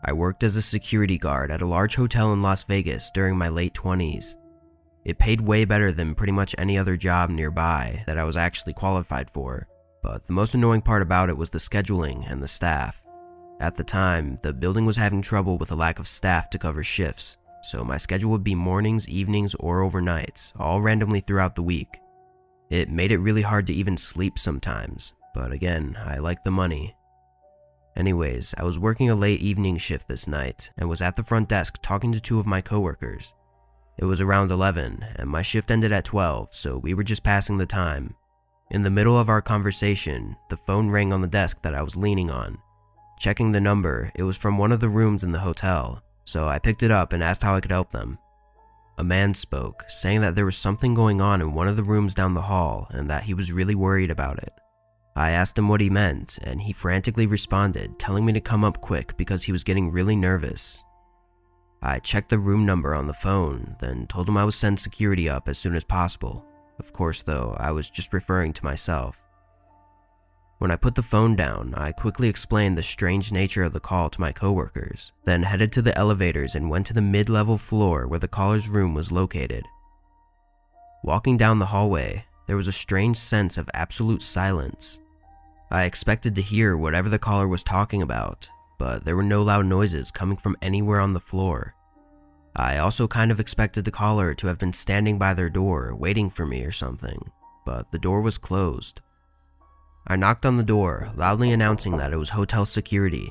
I worked as a security guard at a large hotel in Las Vegas during my late 20s. It paid way better than pretty much any other job nearby that I was actually qualified for, but the most annoying part about it was the scheduling and the staff. At the time, the building was having trouble with a lack of staff to cover shifts, so my schedule would be mornings, evenings, or overnights, all randomly throughout the week. It made it really hard to even sleep sometimes, but again, I liked the money. Anyways, I was working a late evening shift this night and was at the front desk talking to two of my coworkers. It was around 11 and my shift ended at 12, so we were just passing the time. In the middle of our conversation, the phone rang on the desk that I was leaning on. Checking the number, it was from one of the rooms in the hotel, so I picked it up and asked how I could help them. A man spoke, saying that there was something going on in one of the rooms down the hall and that he was really worried about it. I asked him what he meant, and he frantically responded, telling me to come up quick because he was getting really nervous. I checked the room number on the phone, then told him I would send security up as soon as possible. Of course, though, I was just referring to myself. When I put the phone down, I quickly explained the strange nature of the call to my coworkers, then headed to the elevators and went to the mid-level floor where the caller's room was located. Walking down the hallway, there was a strange sense of absolute silence. I expected to hear whatever the caller was talking about, but there were no loud noises coming from anywhere on the floor. I also kind of expected the caller to have been standing by their door waiting for me or something, but the door was closed. I knocked on the door, loudly announcing that it was hotel security.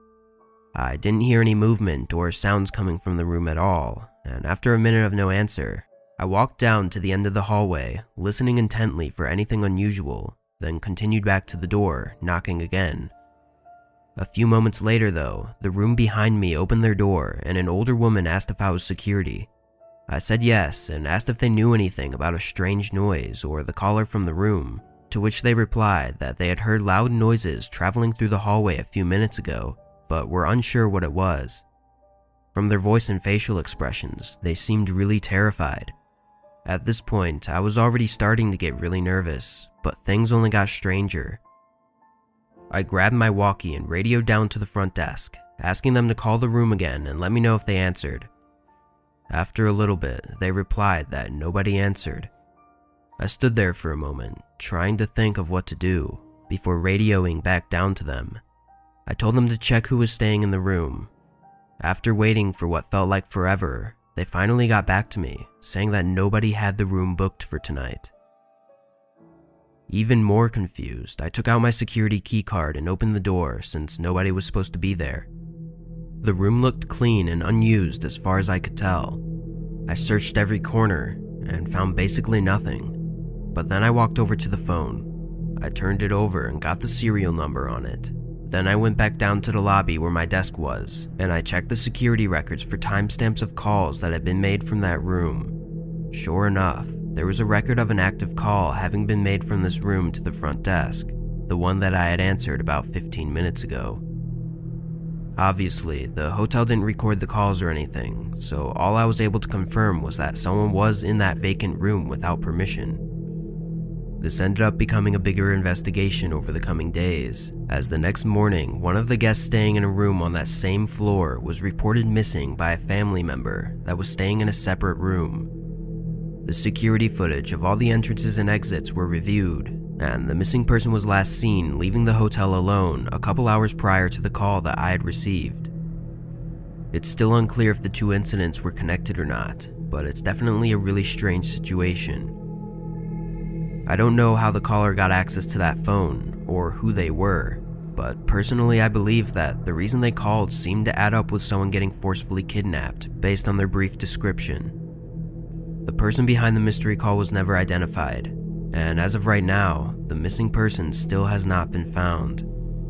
I didn't hear any movement or sounds coming from the room at all, and after a minute of no answer, I walked down to the end of the hallway, listening intently for anything unusual, then continued back to the door, knocking again. A few moments later though, the room behind me opened their door and an older woman asked if I was security. I said yes and asked if they knew anything about a strange noise or the caller from the room, to which they replied that they had heard loud noises traveling through the hallway a few minutes ago, but were unsure what it was. From their voice and facial expressions, they seemed really terrified. At this point, I was already starting to get really nervous, but things only got stranger. I grabbed my walkie and radioed down to the front desk, asking them to call the room again and let me know if they answered. After a little bit, they replied that nobody answered. I stood there for a moment, trying to think of what to do, before radioing back down to them. I told them to check who was staying in the room. After waiting for what felt like forever, they finally got back to me, saying that nobody had the room booked for tonight. Even more confused, I took out my security key card and opened the door since nobody was supposed to be there. The room looked clean and unused as far as I could tell. I searched every corner and found basically nothing, but then I walked over to the phone. I turned it over and got the serial number on it. Then I went back down to the lobby where my desk was, and I checked the security records for timestamps of calls that had been made from that room. Sure enough, there was a record of an active call having been made from this room to the front desk, the one that I had answered about 15 minutes ago. Obviously, the hotel didn't record the calls or anything, so all I was able to confirm was that someone was in that vacant room without permission. This ended up becoming a bigger investigation over the coming days, as the next morning, one of the guests staying in a room on that same floor was reported missing by a family member that was staying in a separate room. The security footage of all the entrances and exits were reviewed, and the missing person was last seen leaving the hotel alone a couple hours prior to the call that I had received. It's still unclear if the two incidents were connected or not, but it's definitely a really strange situation. I don't know how the caller got access to that phone, or who they were, but personally I believe that the reason they called seemed to add up with someone getting forcefully kidnapped based on their brief description. The person behind the mystery call was never identified, and as of right now, the missing person still has not been found.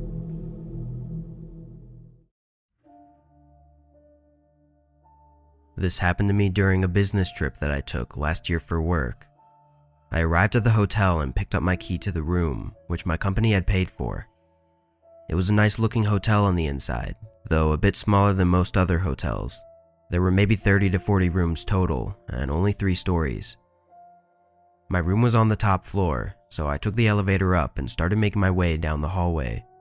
This happened to me during a business trip that I took last year for work. I arrived at the hotel and picked up my key to the room, which my company had paid for. It was a nice looking hotel on the inside, though a bit smaller than most other hotels. There were maybe 30 to 40 rooms total, and only 3 stories. My room was on the top floor, so I took the elevator up and started making my way down the hallway.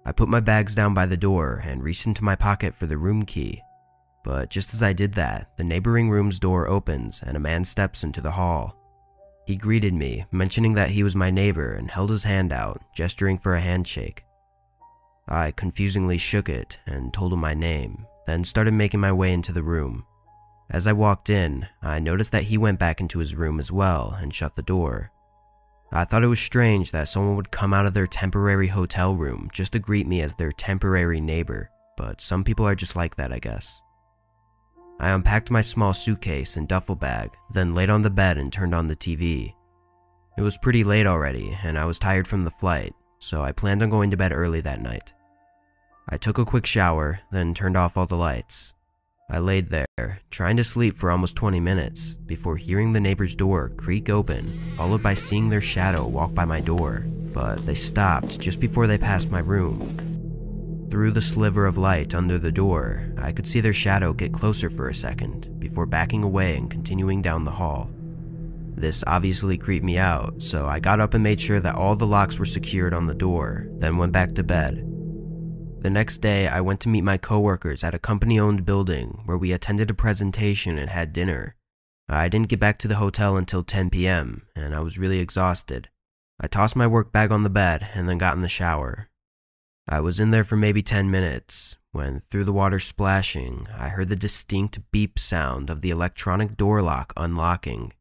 I put my bags down by the door and reached into my pocket for the room key. But just as I did that, the neighboring room's door opens and a man steps into the hall. He greeted me, mentioning that he was my neighbor, and held his hand out, gesturing for a handshake. I confusingly shook it and told him my name, then started making my way into the room. As I walked in, I noticed that he went back into his room as well and shut the door. I thought it was strange that someone would come out of their temporary hotel room just to greet me as their temporary neighbor, but some people are just like that, I guess. I unpacked my small suitcase and duffel bag, then laid on the bed and turned on the TV. It was pretty late already, and I was tired from the flight, so I planned on going to bed early that night. I took a quick shower, then turned off all the lights. I laid there, trying to sleep for almost 20 minutes, before hearing the neighbor's door creak open, followed by seeing their shadow walk by my door, but they stopped just before they passed my room. Through the sliver of light under the door, I could see their shadow get closer for a second, before backing away and continuing down the hall. This obviously creeped me out, so I got up and made sure that all the locks were secured on the door, then went back to bed. The next day, I went to meet my coworkers at a company-owned building where we attended a presentation and had dinner. I didn't get back to the hotel until 10 p.m., and I was really exhausted. I tossed my work bag on the bed and then got in the shower. I was in there for maybe 10 minutes, when through the water splashing, I heard the distinct beep sound of the electronic door lock unlocking.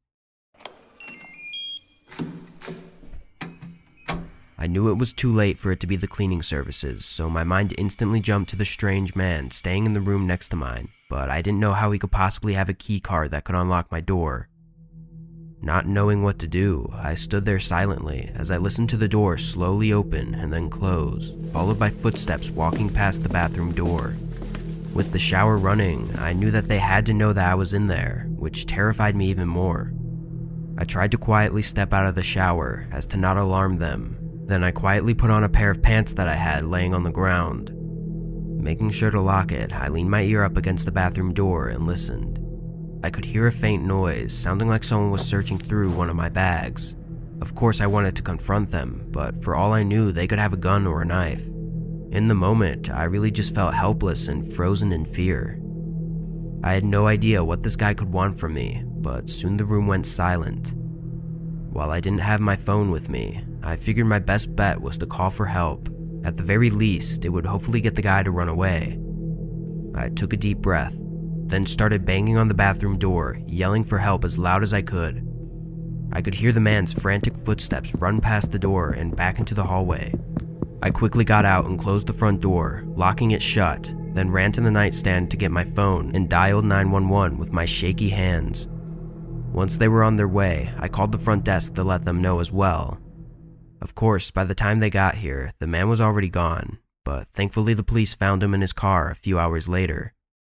I knew it was too late for it to be the cleaning services, so my mind instantly jumped to the strange man staying in the room next to mine, but I didn't know how he could possibly have a key card that could unlock my door. Not knowing what to do, I stood there silently as I listened to the door slowly open and then close, followed by footsteps walking past the bathroom door. With the shower running, I knew that they had to know that I was in there, which terrified me even more. I tried to quietly step out of the shower as to not alarm them. Then I quietly put on a pair of pants that I had laying on the ground. Making sure to lock it, I leaned my ear up against the bathroom door and listened. I could hear a faint noise, sounding like someone was searching through one of my bags. Of course I wanted to confront them, but for all I knew, they could have a gun or a knife. In the moment, I really just felt helpless and frozen in fear. I had no idea what this guy could want from me, but soon the room went silent. While I didn't have my phone with me, I figured my best bet was to call for help. At the very least, it would hopefully get the guy to run away. I took a deep breath, then started banging on the bathroom door, yelling for help as loud as I could. I could hear the man's frantic footsteps run past the door and back into the hallway. I quickly got out and closed the front door, locking it shut, then ran to the nightstand to get my phone and dialed 911 with my shaky hands. Once they were on their way, I called the front desk to let them know as well. Of course, by the time they got here, the man was already gone, but thankfully the police found him in his car a few hours later.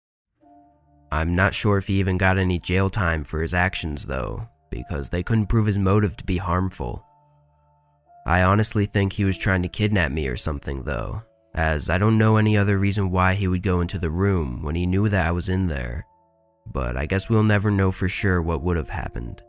I'm not sure if he even got any jail time for his actions though, because they couldn't prove his motive to be harmful. I honestly think he was trying to kidnap me or something though, as I don't know any other reason why he would go into the room when he knew that I was in there. But I guess we'll never know for sure what would have happened.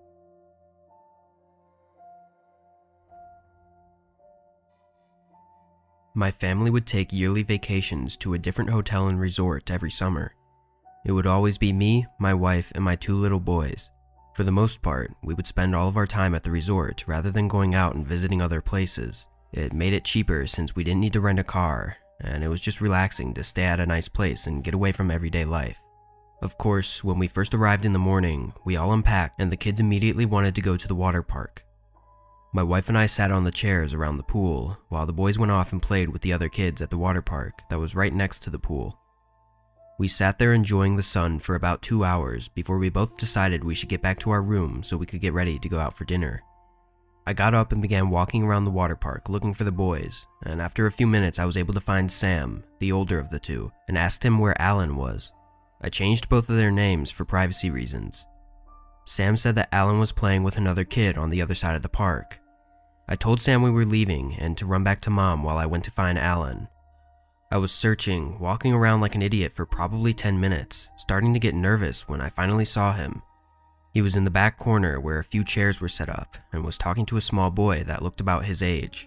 My family would take yearly vacations to a different hotel and resort every summer. It would always be me, my wife, and my 2 little boys. For the most part, we would spend all of our time at the resort rather than going out and visiting other places. It made it cheaper since we didn't need to rent a car, and it was just relaxing to stay at a nice place and get away from everyday life. Of course, when we first arrived in the morning, we all unpacked and the kids immediately wanted to go to the water park. My wife and I sat on the chairs around the pool, while the boys went off and played with the other kids at the water park that was right next to the pool. We sat there enjoying the sun for about 2 hours before we both decided we should get back to our room so we could get ready to go out for dinner. I got up and began walking around the water park looking for the boys, and after a few minutes I was able to find Sam, the older of the two, and asked him where Alan was. I changed both of their names for privacy reasons. Sam said that Alan was playing with another kid on the other side of the park. I told Sam we were leaving and to run back to Mom while I went to find Alan. I was searching, walking around like an idiot for probably 10 minutes, starting to get nervous when I finally saw him. He was in the back corner where a few chairs were set up and was talking to a small boy that looked about his age.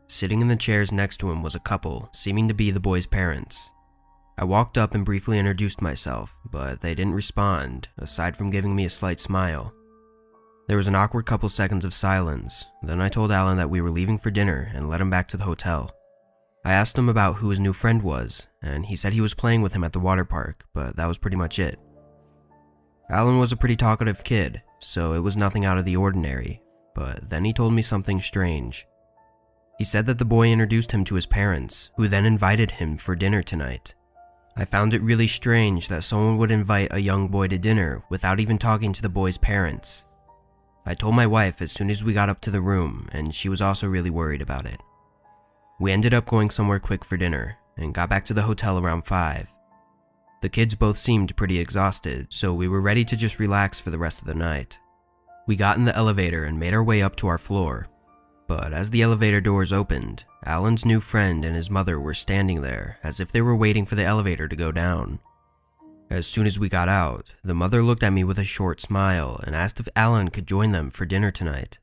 Sitting in the chairs next to him was a couple, seeming to be the boy's parents. I walked up and briefly introduced myself, but they didn't respond, aside from giving me a slight smile. There was an awkward couple seconds of silence, then I told Alan that we were leaving for dinner and led him back to the hotel. I asked him about who his new friend was, and he said he was playing with him at the water park, but that was pretty much it. Alan was a pretty talkative kid, so it was nothing out of the ordinary, but then he told me something strange. He said that the boy introduced him to his parents, who then invited him for dinner tonight. I found it really strange that someone would invite a young boy to dinner without even talking to the boy's parents. I told my wife as soon as we got up to the room, and she was also really worried about it. We ended up going somewhere quick for dinner, and got back to the hotel around 5. The kids both seemed pretty exhausted, so we were ready to just relax for the rest of the night. We got in the elevator and made our way up to our floor. But as the elevator doors opened, Alan's new friend and his mother were standing there as if they were waiting for the elevator to go down. As soon as we got out, the mother looked at me with a short smile and asked if Alan could join them for dinner tonight.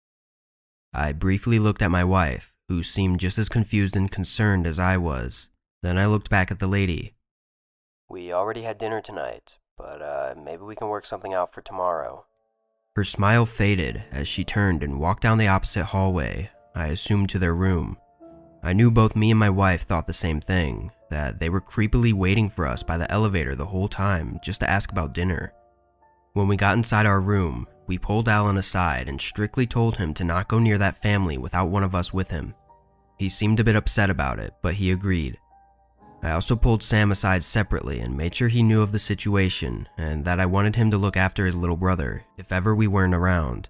I briefly looked at my wife, who seemed just as confused and concerned as I was. Then I looked back at the lady. "We already had dinner tonight, but maybe we can work something out for tomorrow." Her smile faded as she turned and walked down the opposite hallway, I assumed to their room. I knew both me and my wife thought the same thing, that they were creepily waiting for us by the elevator the whole time just to ask about dinner. When we got inside our room, we pulled Alan aside and strictly told him to not go near that family without one of us with him. He seemed a bit upset about it, but he agreed. I also pulled Sam aside separately and made sure he knew of the situation and that I wanted him to look after his little brother if ever we weren't around.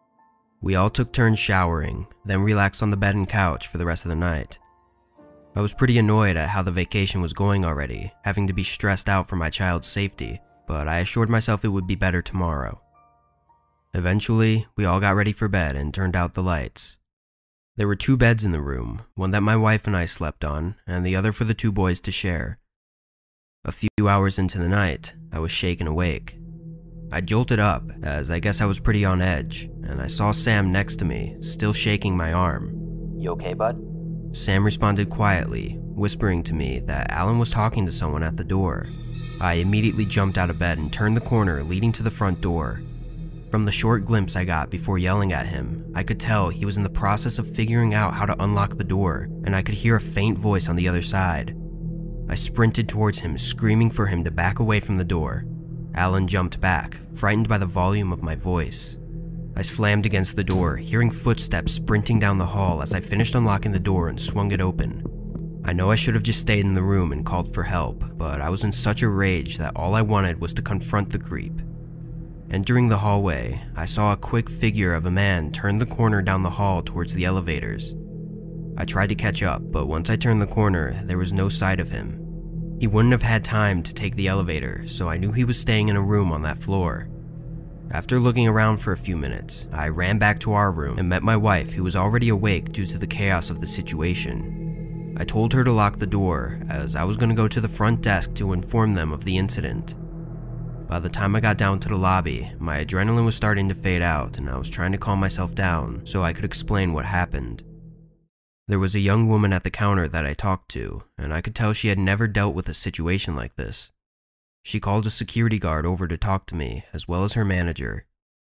We all took turns showering, then relaxed on the bed and couch for the rest of the night. I was pretty annoyed at how the vacation was going already, having to be stressed out for my child's safety, but I assured myself it would be better tomorrow. Eventually, we all got ready for bed and turned out the lights. There were 2 beds in the room, one that my wife and I slept on, and the other for the 2 boys to share. A few hours into the night, I was shaken awake. I jolted up, as I guess I was pretty on edge, and I saw Sam next to me, still shaking my arm. "You okay, bud?" Sam responded quietly, whispering to me that Alan was talking to someone at the door. I immediately jumped out of bed and turned the corner leading to the front door. From the short glimpse I got before yelling at him, I could tell he was in the process of figuring out how to unlock the door, and I could hear a faint voice on the other side. I sprinted towards him, screaming for him to back away from the door. Alan jumped back, frightened by the volume of my voice. I slammed against the door, hearing footsteps sprinting down the hall as I finished unlocking the door and swung it open. I know I should have just stayed in the room and called for help, but I was in such a rage that all I wanted was to confront the creep. Entering the hallway, I saw a quick figure of a man turn the corner down the hall towards the elevators. I tried to catch up, but once I turned the corner, there was no sight of him. He wouldn't have had time to take the elevator, so I knew he was staying in a room on that floor. After looking around for a few minutes, I ran back to our room and met my wife, who was already awake due to the chaos of the situation. I told her to lock the door, as I was going to go to the front desk to inform them of the incident. By the time I got down to the lobby, my adrenaline was starting to fade out and I was trying to calm myself down so I could explain what happened. There was a young woman at the counter that I talked to, and I could tell she had never dealt with a situation like this. She called a security guard over to talk to me, as well as her manager.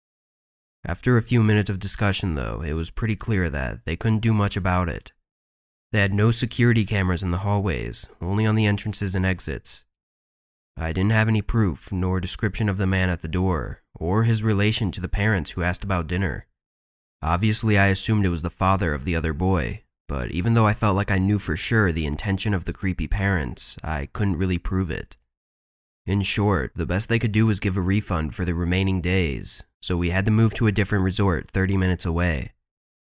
After a few minutes of discussion though, it was pretty clear that they couldn't do much about it. They had no security cameras in the hallways, only on the entrances and exits. I didn't have any proof nor description of the man at the door, or his relation to the parents who asked about dinner. Obviously, I assumed it was the father of the other boy, but even though I felt like I knew for sure the intention of the creepy parents, I couldn't really prove it. In short, the best they could do was give a refund for the remaining days, so we had to move to a different resort 30 minutes away.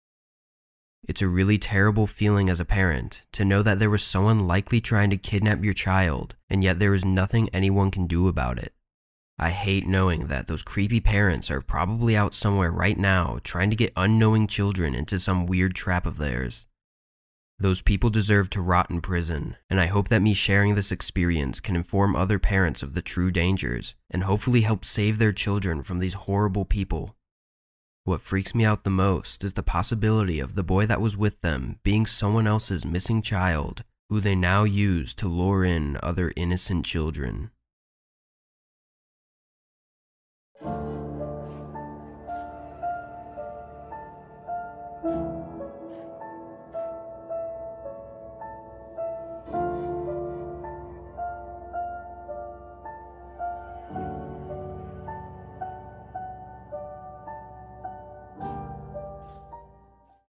It's a really terrible feeling as a parent to know that there was someone likely trying to kidnap your child, and yet there is nothing anyone can do about it. I hate knowing that those creepy parents are probably out somewhere right now trying to get unknowing children into some weird trap of theirs. Those people deserve to rot in prison, and I hope that me sharing this experience can inform other parents of the true dangers, and hopefully help save their children from these horrible people. What freaks me out the most is the possibility of the boy that was with them being someone else's missing child, who they now use to lure in other innocent children.